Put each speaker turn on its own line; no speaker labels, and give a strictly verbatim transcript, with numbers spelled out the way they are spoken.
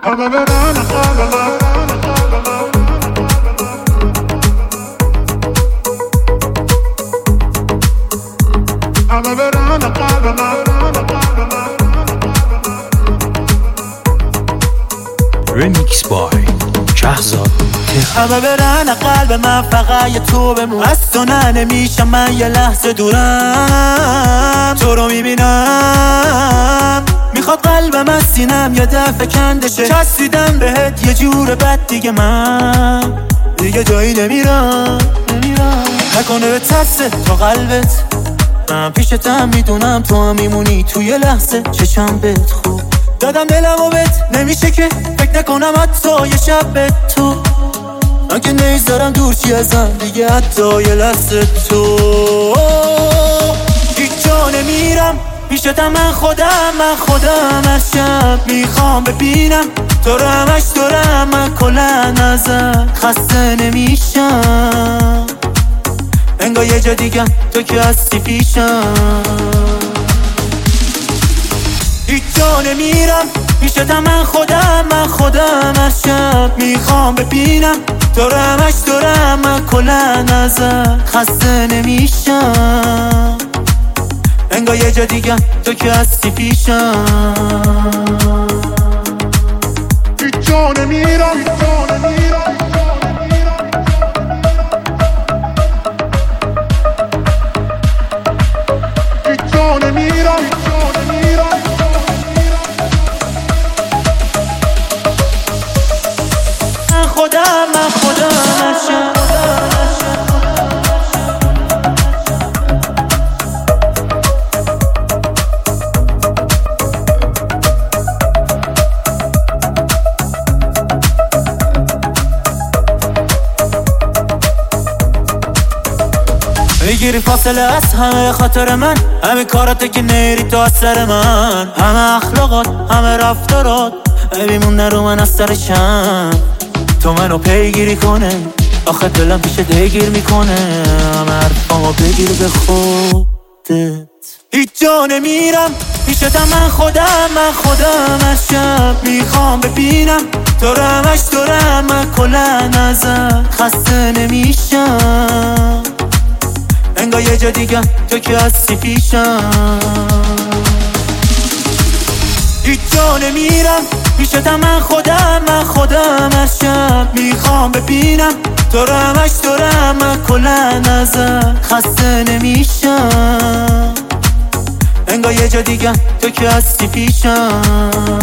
همه برن قلب من، همه برن قلب من.
Remix by شهزاد.
همه برن قلب من، فقط یه تو بمون. از تو نه نمیشم من یه لحظه دورم، تو رو میبینم میخواد قلبم از سینم یه دفعه کندشه. چسبیدم بهت یه جور بد دیگه، من دیگه جایی نمیرم نمیرم نکنه به ترسه تو قلبت. من پیشتم میدونم تو هم میمونی توی لحظه. چشم بهت خوب دادم دلمو بهت، نمیشه که فکر نکنم حتی یه شب به تو. من که نیزارم دور چی ازم دیگه، حتی یه لحظه تو. هیچ جا نمیرم پیشتم، من خودم من خودم از شب میخوام ببینم تو رو همش دورم. من کلن ازم خسته نمیشم، انگار یه جا دیگه تو که هستی پیشم. هیچ جا نمیرم پیشتم، من خودم من خودم از شب میخوام ببینم تو رو همش دورم. من کلن ازم خسته نمیشم، انگار یه جا دیگه تو که هستی پیشم.
هیچ جا نمیرم، هیچ جا نمیرم، هیچ جا نمیرم، هیچ جا نمیرم.
من خودم من خودم از شب بگیری فاصله از همه خاطر من، همه کارات که نیری تو از سر من، همه اخلاقات همه رفتارات بیمونه رو من از سرشم. تو منو پیگیری کنه آخه دلم پیش دیگیر میکنه، همه حرفامو بگیر به خودت. هیچ جا نمیرم پیشتم، من خودم من خودم از شب میخوام ببینم تو رو همش دورم. من کلن ازم خسته نمیشم، انگار یه جا دیگه تو که هستی پیشم. هیچ جا نمیرم پیشتم، من خودم من خودم از شب میخوام ببینم تو رو همش دورم. من کلن ازم خسته نمیشم، انگار یه جا دیگه تو که هستی پیشم.